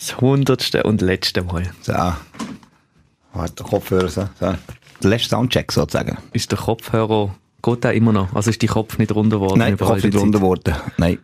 Das 100. und letzte Mal. So. Warte, Kopfhörer. So. Der letzte Soundcheck sozusagen. Ist der Kopfhörer, geht der immer noch? Also ist die Kopf nicht runter geworden? Nein, der Kopf nicht runter geworden. Nein.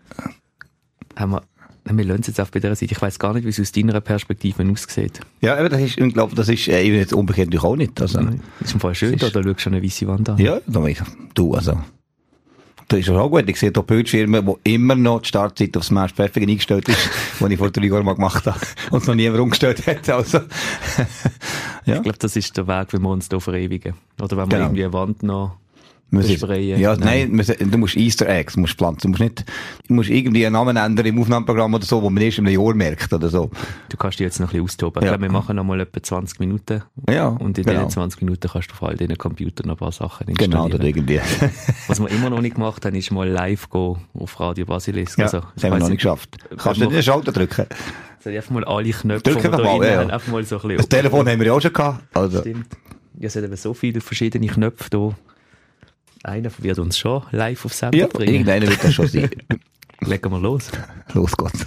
Wir lassen es jetzt auf bei dieser Seite. Ich weiss gar nicht, wie es aus deiner Perspektive aussieht. Ja, aber das ist, ich glaube, das ist jetzt umgekehrt natürlich auch nicht. Also, Nein. Ist im Fall schön, da schaust du schon eine weisse Wand an. Ja, du, also. Das ist auch gut. Ich sehe hier Bildschirme, wo immer noch die Startzeit auf Smash Perfect eingestellt ist, die ich vor 3 Jahren mal gemacht habe und es noch niemand umgestellt hat. Also, ja. Ich glaube, das ist der Weg, wie wir uns hier verewigen. Oder wenn wir irgendwie eine Wand noch besprayen. Ja, nein, du musst Easter Eggs musst pflanzen. Du musst irgendwie einen Namen ändern im Aufnahmeprogramm oder so, wo man erst in einem Jahr merkt oder so. Du kannst dich jetzt noch ein bisschen austoben. Ja. Ich glaube, wir machen noch mal etwa 20 Minuten. Ja, und in diesen 20 Minuten kannst du auf all diesen Computern ein paar Sachen installieren. Genau, das irgendwie. Was wir immer noch nicht gemacht haben, ist mal live gehen auf Radio Basilisk. Ja, also, das haben wir noch nicht geschafft. Kannst du nicht den Schalter drücken? Soll ich einfach mal alle Knöpfe, drück einfach mal, ja. Einfach mal so ein bisschen das Telefon haben wir ja auch schon gehabt. Also. Stimmt. Ja, es hat eben so viele verschiedene Knöpfe hier. Einer wird uns schon live auf Sendung bringen. Irgendeiner wird das schon sein. Legen wir los. Los geht's.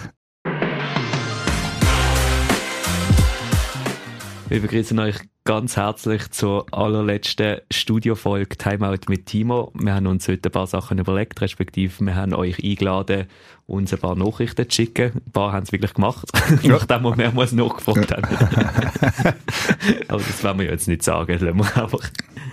Wir begrüßen euch ganz herzlich zur allerletzten Studiofolge Timeout mit Timo. Wir haben uns heute ein paar Sachen überlegt, respektive wir haben euch eingeladen, uns ein paar Nachrichten zu schicken. Ein paar haben es wirklich gemacht, nachdem wir mehrmals nachgefragt haben. Aber das werden wir jetzt nicht sagen, lassen wir einfach.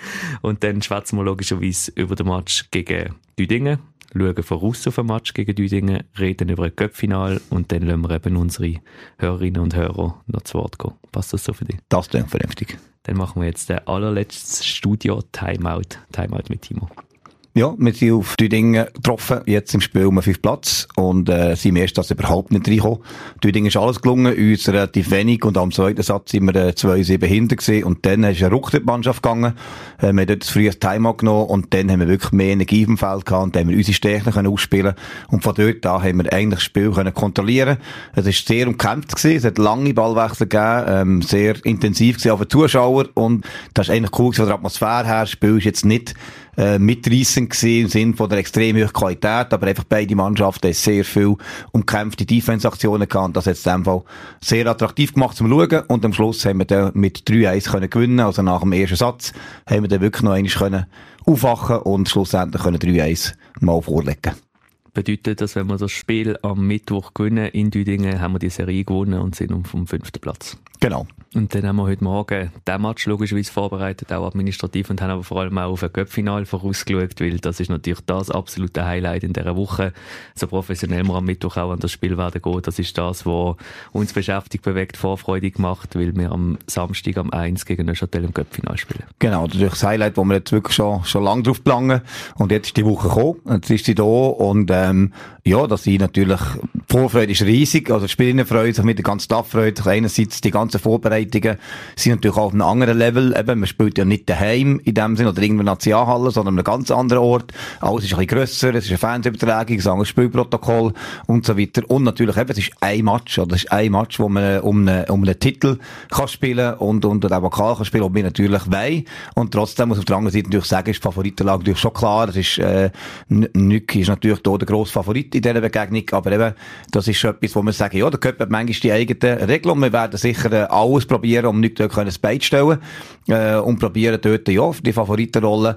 Und dann schwätzen wir logischerweise über den Match gegen Düdingen, schauen voraus auf den Match gegen Düdingen, reden über ein Cup-Final und dann lassen wir eben unsere Hörerinnen und Hörer noch zu Wort gehen. Passt das so für dich? Das klingt vernünftig. Dann machen wir jetzt den allerletzten Studio-Timeout. Timeout mit Timo. Ja, wir sind auf Düdingen getroffen, jetzt im Spiel um 5 Platz und sind im ersten Satz überhaupt nicht reingekommen. Düdingen ist alles gelungen, uns relativ wenig und am zweiten Satz sind wir 2-7 hinter gewesen und dann ist eine Rucktrittmannschaft gegangen. Wir haben dort das frühe Timeout genommen und dann haben wir wirklich mehr Energie auf dem Feld gehabt und dann haben wir unsere Stärken ausspielen und von dort an haben wir eigentlich das Spiel können kontrollieren. Es ist sehr umkämpft gewesen, es hat lange Ballwechsel gegeben, sehr intensiv gewesen auf den Zuschauer und das ist eigentlich cool von der Atmosphäre her. Das Spiel ist jetzt nicht mitreissend gewesen im Sinne von der extrem hohen Qualität, aber einfach beide Mannschaften haben sehr viel umkämpfte Defense-Aktionen gehabt und das hat es in dem Fall sehr attraktiv gemacht zum Schauen und am Schluss haben wir dann mit 3-1 können gewinnen, also nach dem ersten Satz haben wir dann wirklich noch einmal können aufwachen und schlussendlich können 3-1 mal vorlegen. Bedeutet das, wenn wir das Spiel am Mittwoch gewinnen in Düdingen, haben wir die Serie gewonnen und sind vom 5. Platz. Genau. Und dann haben wir heute Morgen den Match logischerweise vorbereitet, auch administrativ, und haben aber vor allem auch auf ein Cup-Final vorausgeschaut, weil das ist natürlich das absolute Highlight in dieser Woche. So professionell wir am Mittwoch auch an das Spiel werden gehen, das ist das, was uns beschäftigt, bewegt, vorfreudig macht, weil wir am Samstag am 1 gegen Neuchâtel im Cup-Final spielen. Genau, das ist das Highlight, wo wir jetzt wirklich schon lange drauf planen. Und jetzt ist die Woche gekommen, jetzt ist sie da und ja, dass sie natürlich, die Vorfreude ist riesig, also die Spielerinnen freuen sich, mit der ganzen Staff freut sich, einerseits die ganzen Vorbereitungen sind natürlich auch auf einem anderen Level, eben, man spielt ja nicht daheim in dem Sinn oder irgendwo in der Nationalhalle, sondern an einem ganz anderen Ort, alles ist ein bisschen grösser, es ist eine Fernsehübertragung, es ist ein Spielprotokoll und so weiter und natürlich eben, es ist ein Match, oder es ist ein Match, wo man um einen Titel kann spielen und den Pokal kann spielen, und wir natürlich wollen, und trotzdem muss auf der anderen Seite natürlich sagen, ist die Favoritenlage natürlich schon klar, das ist, Nüki ist natürlich da der grosse Favorit in dieser Begegnung, aber eben, das ist schon etwas, wo wir sagen, ja, der Cup hat manchmal die eigenen Regeln und wir werden sicher alles probieren, um nicht dort ein Bein zu stellen, und probieren dort, ja, für die Favoritenrolle,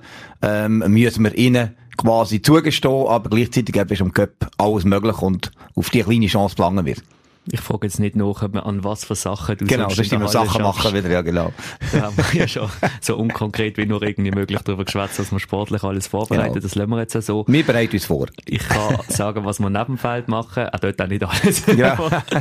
müssen wir ihnen quasi zugestehen, aber gleichzeitig ist im Cup alles möglich und auf die kleine Chance planen wir. Ich frage jetzt nicht nach, an was für Sachen du genau, sonst immer Sachen machen wieder, ja genau. Da haben wir ja schon so unkonkret wie nur irgendwie möglich darüber geschwätzt, dass wir sportlich alles vorbereiten. Genau. Das lassen wir jetzt auch so. Wir bereiten uns vor. Ich kann sagen, was wir neben dem Feld machen, auch dort auch nicht alles. Ja.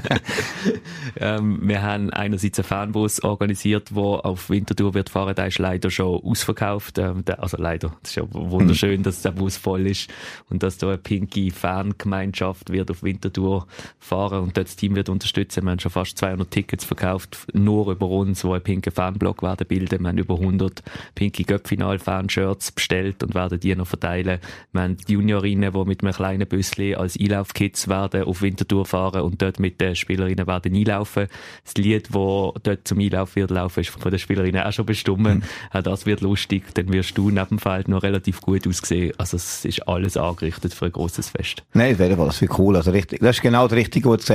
Wir haben einerseits einen Fanbus organisiert, der auf Winterthur wird fahren, der ist leider schon ausverkauft. Also leider, das ist ja wunderschön, dass der Bus voll ist und dass da eine pinke Fangemeinschaft wird auf Winterthur fahren und dort das Team wird unterstützen. Wir haben schon fast 200 Tickets verkauft, nur über uns, die einen pinken Fanblock werden bilden. Wir haben über 100 pinke Cup-Final-Fan-Shirts bestellt und werden die noch verteilen. Wir haben die Juniorinnen, die mit einem kleinen Büsschen als Einlaufkids werden auf Winterthur fahren und dort mit den Spielerinnen werden einlaufen. Das Lied, das dort zum Einlauf wird laufen, ist von den Spielerinnen auch schon bestimmt. Auch das wird lustig. Dann wirst du neben dem Feld noch relativ gut aussehen. Also es ist alles angerichtet für ein grosses Fest. Nein, das wäre cool. Also richtig, das ist genau das Richtige, was du gesagt hast am Schluss.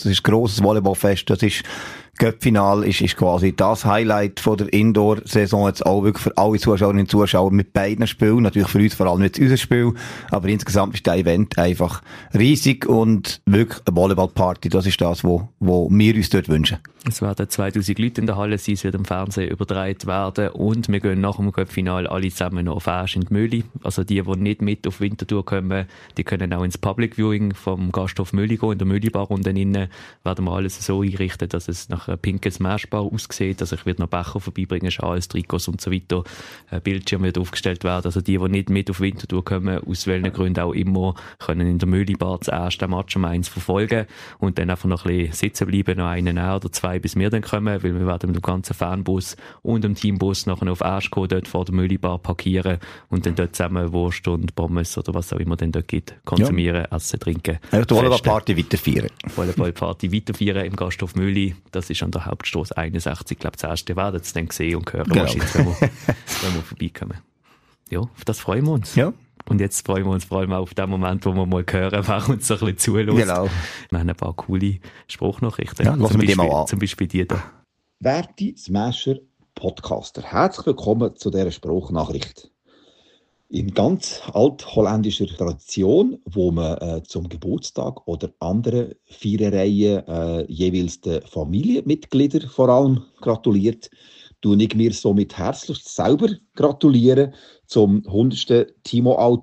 das ist ein grosses Volleyballfest, das ist Cup-Final ist quasi das Highlight von der Indoor-Saison jetzt auch wirklich für alle Zuschauerinnen und Zuschauer mit beiden Spielen. Natürlich für uns vor allem jetzt unser Spiel. Aber insgesamt ist das Event einfach riesig und wirklich eine Volleyball-Party. Das ist das, wo wir uns dort wünschen. Es werden 2000 Leute in der Halle sein, es wird im Fernsehen übertragen werden und wir gehen nach dem Cup-Final alle zusammen noch auf Asch in die Mühle. Also die nicht mit auf Winterthur kommen, die können auch ins Public Viewing vom Gasthof Mühle gehen. In der Mühlebar unten innen werden wir alles so einrichten, dass es nach einer pinken Smashbar aussieht. Also ich werde noch Becher vorbeibringen, Schals, Trikots und so weiter. Ein Bildschirm wird aufgestellt werden. Also die nicht mit auf Winterthur kommen, aus welchen Gründen auch immer, können in der Mühlebar zuerst den Match um 1 verfolgen und dann einfach noch ein bisschen sitzen bleiben, noch einen oder zwei, bis wir dann kommen, weil wir werden mit dem ganzen Fanbus und dem Teambus nachher auf Asch gehen, dort vor der Mühlebar parkieren und dann dort zusammen Wurst und Pommes oder was auch immer dann dort gibt, konsumieren, essen, trinken. Die Volleyball-Party weiterfeiern. Volleyball-Party weiterfeiern im Gasthof Mühle. Das ist an der Hauptstrasse 61, glaube ich, das erste. Ihr werdet es dann sehen und hören, wahrscheinlich, wenn wir vorbeikommen. Ja, auf das freuen wir uns. Ja. Und jetzt freuen wir uns vor allem auf den Moment, wo wir mal hören, wer uns so ein bisschen zuhört. Genau. Wir haben ein paar coole Spruchnachrichten. Ja, lassen wir die mal an. Zum Beispiel die da. Werte Smasher-Podcaster, herzlich willkommen zu dieser Spruchnachricht. In ganz altholländischer Tradition, wo man zum Geburtstag oder anderen Feiereien jeweils den Familienmitgliedern vor allem gratuliert, tue ich mir somit herzlich selber gratulieren zum 100. Timeout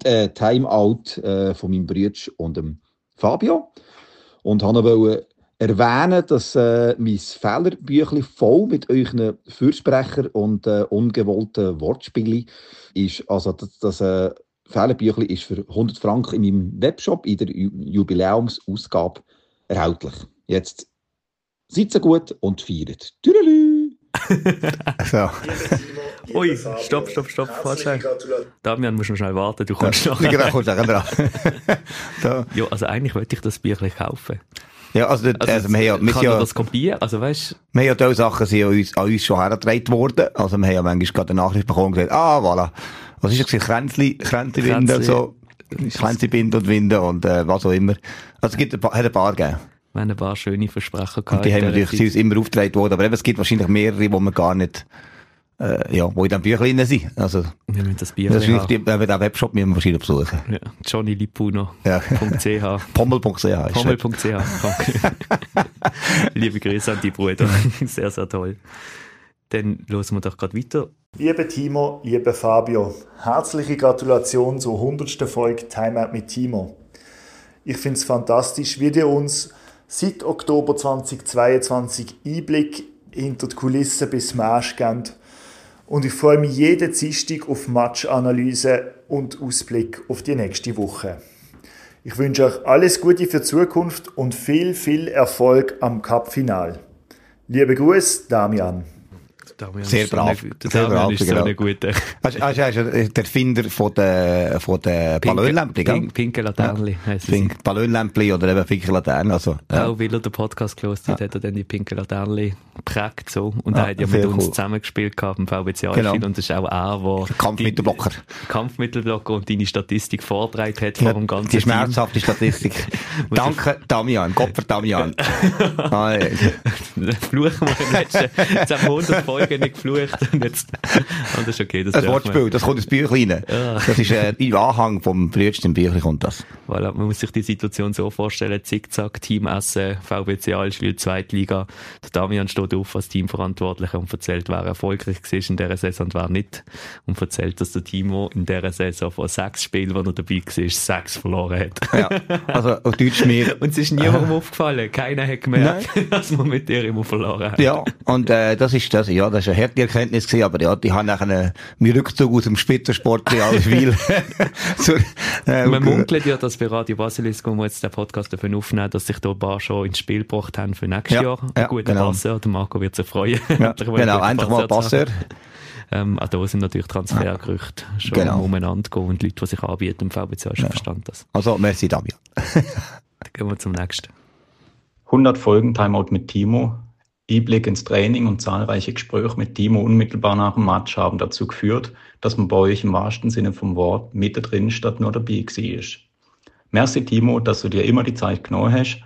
von meinem Bruder und dem Fabio. Und wollte erwähnen, dass mein Fehlerbüchlein voll mit euren Fürsprecher und ungewollten Wortspielen ist. Also das Fehlerbüchlein ist für 100 Franken in meinem Webshop in der Jubiläumsausgabe erhältlich. Jetzt seid so gut und feiert. Tschüss! So. Ui, stopp, falsch. Damian, musst du noch schnell warten, du kommst noch. Genau, kommst du dran. So. Ja, also eigentlich wollte ich das Büchlein kaufen. Ja, also wir kann man das kopieren? Also weißt, wir haben ja diese Sachen sind an uns schon hergetragen worden. Also wir haben ja manchmal gerade eine Nachricht bekommen und gesagt, voilà. Was ist das? Kränzli binden und so. Kränzli binden und winden und was auch immer. Also es hat ein paar gegeben. Wir haben ein paar schöne Versprechen gehabt. Und die haben natürlich uns immer aufgetragen worden. Aber eben, es gibt wahrscheinlich mehrere, die man gar nicht, wo in diesem Büchlein drin sind. Also, wir müssen das Büchlein haben. Den Webshop müssen wir wahrscheinlich besuchen. Ja, johnnylipuno.ch Pommel.ch. Pommel.ch. Liebe Grüße an die Brüder. Sehr, sehr toll. Dann hören wir doch gerade weiter. Liebe Timo, liebe Fabio, herzliche Gratulation zur 100. Folge Timeout mit Timo. Ich finde es fantastisch, wie ihr uns seit Oktober 2022 Einblick hinter die Kulissen bis Smash gebt. Und ich freue mich jeden Dienstag auf Matchanalyse und Ausblick auf die nächste Woche. Ich wünsche euch alles Gute für die Zukunft und viel, viel Erfolg am Cup-Final. Liebe Grüße, Damian. Sehr brav. Damian ist so eine gute. Er ist der Erfinder von den Ballonlämpchen. Pinke Laternli heisst es. Ballonlämpchen oder eben pinke Laternen. Also, ja. Auch weil er den Podcast gehört hat, hat er dann die Pinke Laternli geprägt. So. Und er hat ja mit uns zusammengespielt gehabt im VBC Alfil. Und das ist auch er, der Kampfmittelblocker und deine Statistik vorgetragen hat vor dem ganzen Die schmerzhafte Statistik. Danke, Damian. Gott für Damian. Fluchen wir jetzt haben wir 100 Folgen nicht geflucht und jetzt, das ist okay. Das Wortspiel, das kommt ins Büchlein rein. Ja. Das ist im Anhang vom frühesten Büchlein kommt das. Voilà, man muss sich die Situation so vorstellen, Zickzack, Teamessen, VBC Allschwil, Zweitliga. Der Damian steht auf als Teamverantwortlicher und erzählt, wer erfolgreich war in dieser Saison und wer nicht. Und erzählt, dass der Timo in dieser Saison von 6 Spielen, wo er dabei war, 6 verloren hat. Ja, also auf Deutsch mehr. Und es ist niemandem aufgefallen. Keiner hat gemerkt, dass man mit dir immer verloren hat. Ja, und das ist eine harte Erkenntnis gewesen, aber ja, die haben nachher meinen Rückzug aus dem Spitzensport Alfwil. Man munkelt ja, dass bei Radio Basilisk, wo wir jetzt den Podcast dafür aufnehmen, dass sich da ein paar schon ins Spiel gebracht haben für nächstes Jahr. Ein guter Passeur, der Marco wird sich freuen. Ja, genau, endlich mal Passeur. Auch da sind natürlich Transfergerüchte schon umeinander gehen und Leute, die sich anbieten im VBC, hast du verstanden das. Also, merci Damian. Dann gehen wir zum nächsten. 100 Folgen Timeout mit Timo. Einblick ins Training und zahlreiche Gespräche mit Timo unmittelbar nach dem Match haben dazu geführt, dass man bei euch im wahrsten Sinne vom Wort mittendrin statt nur dabei war. Merci Timo, dass du dir immer die Zeit genommen hast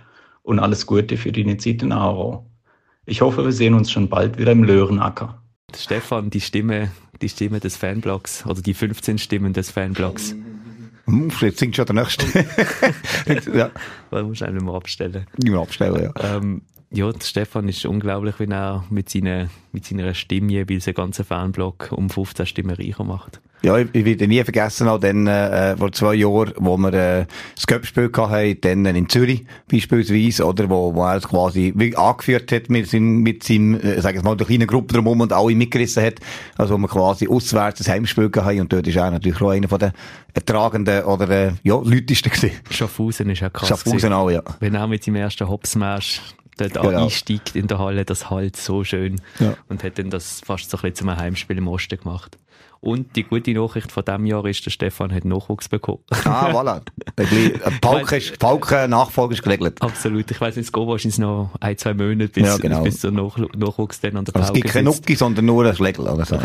und alles Gute für deine Zeit in Aarau. Ich hoffe, wir sehen uns schon bald wieder im Lörenacker. Stefan, die Stimme des Fanblogs, oder die 15 Stimmen des Fanblogs. Jetzt singt schon der Nächste. Ja. Das musst du einfach mal abstellen. Nicht mehr abstellen, ja. Ja, der Stefan ist unglaublich, wie er mit seiner Stimme jeweils einen ganzen Fanblock um 15 Stimmen reicher macht. Ja, ich werde nie vergessen, auch dann, vor 2 Jahren, wo wir, das Cup-Spiel hatten, dann in Zürich, beispielsweise, oder, wo er quasi wie angeführt hat mit seinem, sag ich mal, der kleinen Gruppe drumherum und alle mitgerissen hat. Also, wo wir quasi auswärts das Heimspiel hatten, und dort ist er natürlich auch einer von den tragenden, oder, lautesten gewesen. Schaffhausen ist ja krass. Schaffhausen auch, ja. Wenn er mit seinem ersten Hopsmash dort einsteigt in der Halle, das halt so schön. Ja. Und hat dann das fast so ein bisschen zum Heimspiel im Osten gemacht. Und die gute Nachricht von diesem Jahr ist, der Stefan hat Nachwuchs bekommen. Ah, voilà. Pauke-Nachfolge ist geregelt. Absolut. Ich weiss nicht, es geht wahrscheinlich noch 1-2 Monate, bis der Nachwuchs dann an der Pauke sitzt. Es gibt kein Nucki, sondern nur ein Schlägel oder so.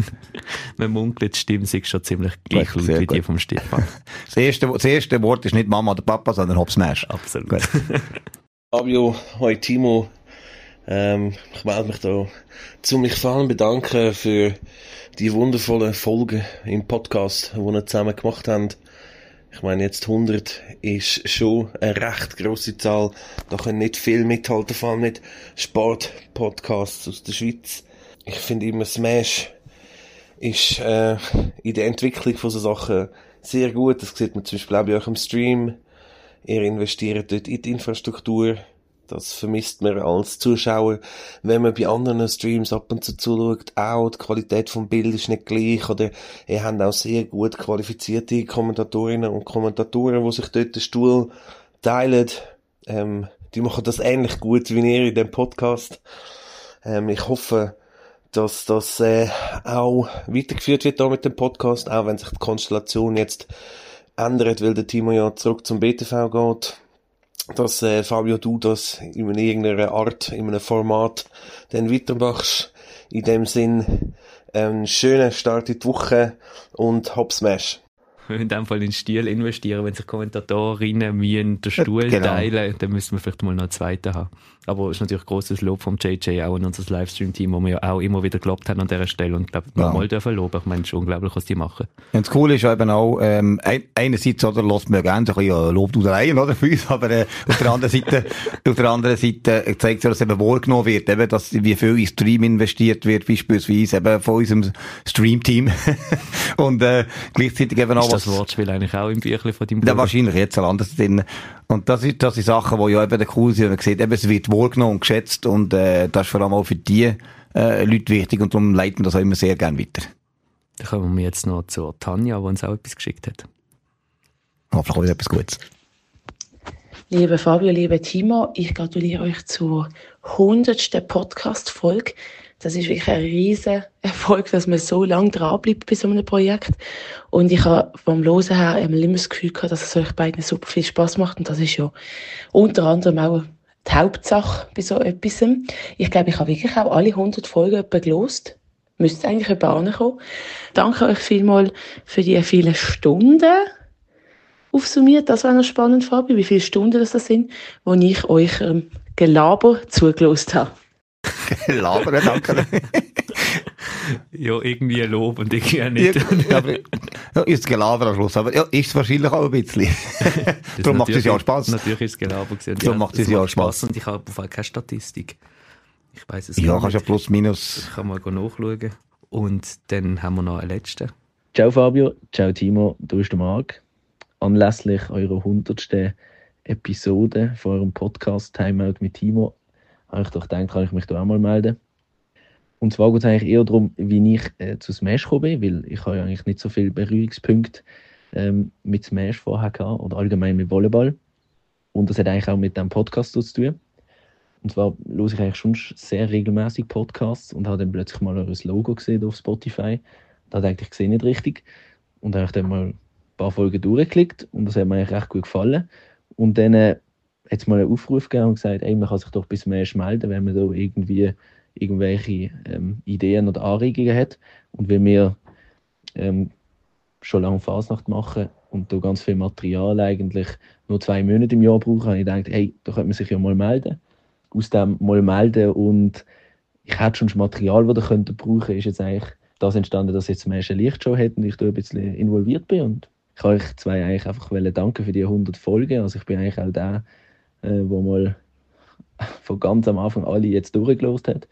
Man munkelt, die Stimme ist schon ziemlich gleich laut wie die vom Stefan. Das erste Wort ist nicht Mama oder Papa, sondern Hopsmash. Absolut. Fabio, hoi Timo. Ich melde mich da, um mich vor allem bedanken für die wundervollen Folgen im Podcast, die wir zusammen gemacht haben. Ich meine, jetzt 100 ist schon eine recht grosse Zahl. Da können nicht viel mithalten, vor allem nicht Sport-Podcasts aus der Schweiz. Ich finde immer, Smash ist in der Entwicklung von so Sachen sehr gut. Das sieht man zum Beispiel auch bei euch im Stream. Ihr investiert dort in die Infrastruktur. Das vermisst man als Zuschauer, wenn man bei anderen Streams ab und zu zuschaut. Auch die Qualität vom Bild ist nicht gleich. Oder ihr habt auch sehr gut qualifizierte Kommentatorinnen und Kommentatoren, die sich dort den Stuhl teilen. Die machen das ähnlich gut wie ihr in dem Podcast. Ich hoffe, dass das auch weitergeführt wird da mit dem Podcast, auch wenn sich die Konstellation jetzt ändert, weil der Timo ja zurück zum BTV geht. Dass Fabio, du das in irgendeiner Art, in einem Format dann weitermachst. In dem Sinn, einen schönen Start in die Woche und Hopsmash. In dem Fall in den Stil investieren, wenn sich Kommentatorinnen müssen den Stuhl teilen, dann müssen wir vielleicht mal noch einen zweiten haben. Aber es ist natürlich grosses Lob vom JJ auch in unser Livestream-Team, wo wir ja auch immer wieder gelobt haben an dieser Stelle und glaube mal dürfen loben. Ich meine, es ist unglaublich, was die machen. Ja, das Coole ist eben auch, einerseits, oder, lässt man ja gerne so ein bisschen Lobdudereien, oder, für uns, aber, auf der anderen Seite zeigt sich, dass eben wahrgenommen wird, eben, dass, wie viel in Stream investiert wird, beispielsweise eben von unserem Stream-Team. Und, gleichzeitig eben auch das Wortspiel eigentlich auch im Büchlein von deinem Bruder? Ja, wahrscheinlich jetzt anders drin. Und das sind Sachen, die ja eben cool sind. Man sieht, eben, es wird wahrgenommen und geschätzt und das ist vor allem auch für die Leute wichtig und darum leiten wir das auch immer sehr gerne weiter. Dann kommen wir jetzt noch zu Tanja, die uns auch etwas geschickt hat. Hoffentlich auch etwas Gutes. Liebe Fabio, liebe Timo, ich gratuliere euch zur 100. Podcast-Folge. Das ist wirklich ein riesen Erfolg, dass man so lange dranbleibt bei so einem Projekt. Und ich habe vom Hören her immer das Gefühl gehabt, dass es euch beiden super viel Spass macht. Und das ist ja unter anderem auch die Hauptsache bei so etwas. Ich glaube, ich habe wirklich auch alle 100 Folgen gehört. Müsste eigentlich ankommen. Danke euch vielmals für die vielen Stunden. Aufsummiert, das war noch spannend, Fabio, wie viele Stunden das sind, wo ich euch Gelaber zugelassen habe. Labern, danke. Ja, irgendwie Lob und irgendwie nicht. Ja, ist Gelaber am Schluss, aber ja, ist es wahrscheinlich auch ein bisschen. Darum macht es ja auch Spass. Natürlich ist es Gelaber gewesen. Darum macht es ja auch Spass. Und ich habe auf jeden Fall keine Statistik. Ich weiss es ja, kannst ja plus minus. Ich kann mal nachschauen. Und dann haben wir noch einen letzten. Ciao Fabio, ciao Timo, du bist der Marc. Anlässlich eurer 100. Episode von eurem Podcast Timeout mit Timo habe ich doch gedacht, kann ich mich da auch mal melden. Und zwar geht es eigentlich eher darum, wie ich zu Smash gekommen bin, weil ich habe ja eigentlich nicht so viele Berührungspunkte mit Smash vorher gehabt oder allgemein mit Volleyball. Und das hat eigentlich auch mit diesem Podcast zu tun. Und zwar höre ich eigentlich schon sehr regelmäßig Podcasts und habe dann plötzlich mal ein Logo gesehen auf Spotify. Da dachte ich sehe nicht richtig. Und dann habe ich dann mal ein paar Folgen durchgeklickt und das hat mir eigentlich recht gut gefallen. Und dann hat es mal einen Aufruf gegeben und gesagt, ey, man kann sich doch bis Smash melden, wenn man da irgendwie irgendwelche Ideen oder Anregungen hat. Und weil wir schon lange Fasnacht machen und da ganz viel Material eigentlich nur 2 Monate im Jahr brauche, habe ich gedacht, hey, da könnte man sich ja mal melden. Aus dem mal melden und ich hatte schon das Material, das ich brauchen könnte, ist jetzt eigentlich das entstanden, dass jetzt Smash eine Lichtshow hat und ich da ein bisschen involviert bin. Und ich kann euch zwei eigentlich einfach danken für die 100 Folgen. Also ich bin eigentlich auch der, der mal von ganz am Anfang alle jetzt durchgelost hat.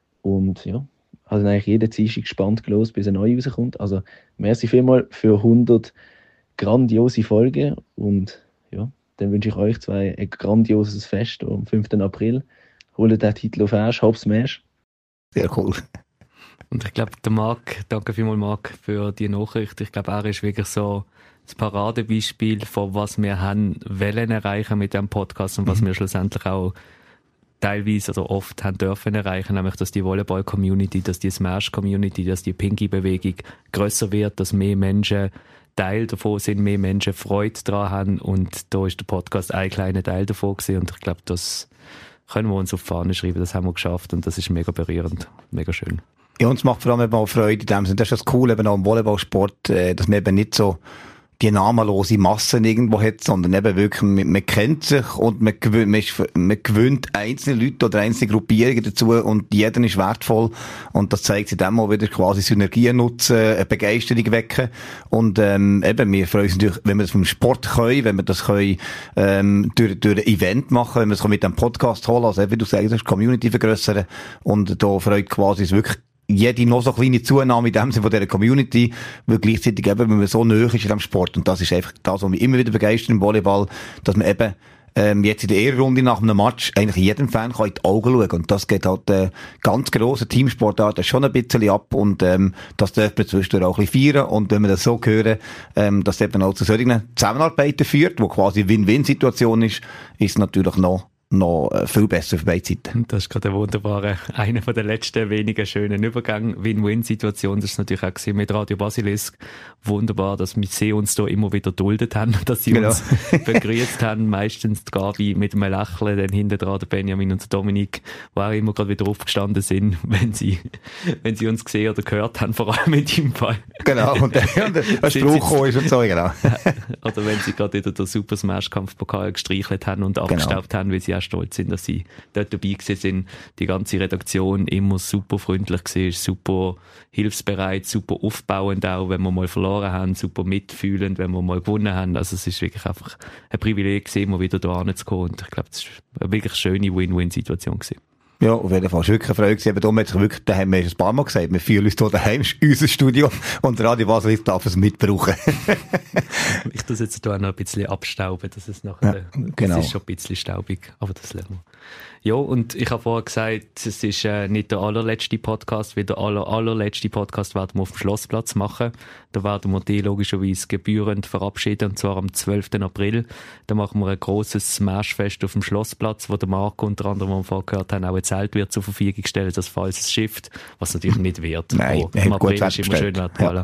Und ja, also eigentlich jeden Dienstag gespannt gelost, bis eine neue rauskommt. Also merci vielmals für 100 grandiose Folgen und ja, dann wünsche ich euch zwei ein grandioses Fest am 5. April. Holt den Titel auf Ash, Hops Smash. Sehr cool. Und ich glaube, der Marc, danke vielmals Marc für die Nachricht. Ich glaube, er ist wirklich so das Paradebeispiel von was wir haben wollen erreichen mit diesem Podcast und was wir schlussendlich auch teilweise oder oft haben dürfen erreichen, nämlich dass die Volleyball-Community, dass die Smash-Community, dass die Pinky-Bewegung grösser wird, dass mehr Menschen Teil davon sind, mehr Menschen Freude daran haben und da ist der Podcast ein kleiner Teil davon gewesen und ich glaube, das können wir uns auf die Fahne schreiben, das haben wir geschafft und das ist mega berührend, mega schön. Ja, uns macht vor allem eben auch Freude in dem Sinne. Das ist das Coole eben auch im Volleyballsport, dass man eben nicht so die namenlose Massen irgendwo hat, sondern eben wirklich, man kennt sich und man gewöhnt einzelne Leute oder einzelne Gruppierungen dazu und jeder ist wertvoll und das zeigt sich dann mal wieder quasi Synergien nutzen, eine Begeisterung wecken und eben, wir freuen uns natürlich, wenn wir das vom Sport können, wenn wir das können durch ein Event machen, wenn wir es mit dem Podcast holen, also wie du sagst, das Community vergrössern und da freut quasi es wirklich jede noch so kleine Zunahme in dem Sinne von dieser Community, weil gleichzeitig eben, wenn man so nahe ist in diesem Sport, und das ist einfach das, was mich immer wieder begeistert im Volleyball, dass man eben jetzt in der Ehrenrunde nach einem Match eigentlich jedem Fan kann in die Augen schauen und das geht halt ganz grosse Teamsportarten schon ein bisschen ab und das dürfen wir zwischendurch auch ein bisschen feiern und wenn wir das so hören, dass es eben auch zu solchen Zusammenarbeiten führt, wo quasi Win-Win-Situation ist es natürlich noch viel besser für beide Seiten. Das ist gerade einer von den letzten wenigen schönen Übergängen. Win-Win-Situation, das ist natürlich auch gewesen mit Radio Basilisk. Wunderbar, dass sie uns da immer wieder duldet haben, dass sie uns begrüßt haben. Meistens die Gabi mit einem Lächeln, dann hinten dran der Benjamin und der Dominik, die auch immer gerade wieder aufgestanden sind, wenn sie uns gesehen oder gehört haben, vor allem in deinem Fall. Genau, und der Spruch gekommen ist und so, genau. Oder wenn sie gerade wieder den Super Smash-Kampfpokal gestreichelt haben und abgestaubt haben, weil sie stolz sind, dass sie dort dabei sind. Die ganze Redaktion immer super freundlich war, super hilfsbereit, super aufbauend auch, wenn wir mal verloren haben, super mitfühlend, wenn wir mal gewonnen haben. Also es ist wirklich einfach ein Privileg, immer wieder da hinzukommen und ich glaube, das war eine wirklich schöne Win-Win-Situation gewesen. Ja, auf jeden Fall. Es war wirklich eine Freude gewesen. Aber darum hat sich wirklich, da haben wir ein paar Mal gesagt, wir fühlen uns hier daheim, unser Studio, und Radio Basel darf es mitbrauchen. Ich tue es jetzt hier auch noch ein bisschen abstauben, dass es nachher, genau. Es ist schon ein bisschen staubig, aber das lernen wir. Ja, und ich habe vorher gesagt, es ist nicht der allerletzte Podcast, weil der allerletzte Podcast werden wir auf dem Schlossplatz machen. Da werden wir die logischerweise gebührend verabschieden, und zwar am 12. April. Da machen wir ein grosses Smashfest auf dem Schlossplatz, wo der Marco unter anderem, wie wir vorher gehört haben, auch ein Zelt wird zur Verfügung stellen, das falls es schifft, was natürlich nicht wird. Nein, im April ist immer schön ja. Voilà.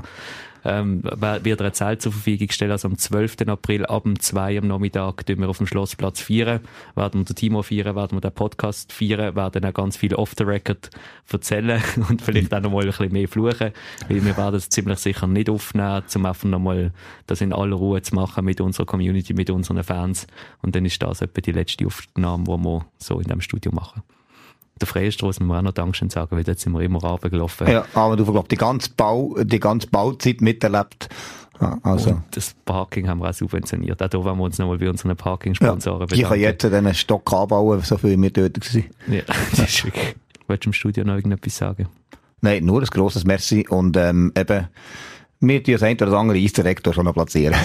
Wird er ein Zelt zur Verfügung stellen, also am 12. April ab 2 am Nachmittag tun wir auf dem Schlossplatz feiern, werden wir den Timo feiern, werden wir den Podcast feiern, werden auch ganz viel off the record erzählen und vielleicht auch noch mal ein bisschen mehr fluchen, weil wir werden es ziemlich sicher nicht aufnehmen, um einfach noch mal das in aller Ruhe zu machen mit unserer Community, mit unseren Fans, und dann ist das etwa die letzte Aufnahme, die wir so in diesem Studio machen. Der Freistrasse müssen wir auch noch Dankeschön sagen, weil dort sind wir immer runtergelaufen. Ja, aber du glaubst, die ganze Bauzeit miterlebt. Ja, also. Und das Parking haben wir auch subventioniert. Auch da wollen wir uns nochmal bei unseren Parking-Sponsoren bedanken. Ich kann jetzt einen Stock anbauen, so viel wir dort waren. Ja, das ist wirklich. Willst du im Studio noch irgendetwas sagen? Nein, nur ein grosses Merci und eben, wir tun das eine oder andere Easter Egg schon noch platzieren.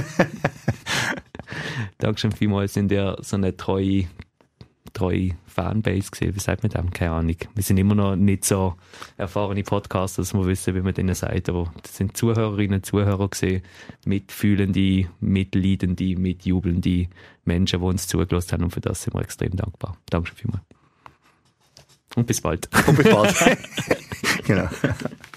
Dankeschön vielmals, sind ja so eine treue Fanbase gewesen. Wie sagt man das? Keine Ahnung. Wir sind immer noch nicht so erfahrene Podcaster, dass wir wissen, wie man denen sagt, aber das sind Zuhörerinnen und Zuhörer gewesen, mitfühlende, mitleidende, mitjubelnde Menschen, die uns zugelassen haben, und für das sind wir extrem dankbar. Dankeschön vielmals. Und bis bald. Und bis bald. Genau.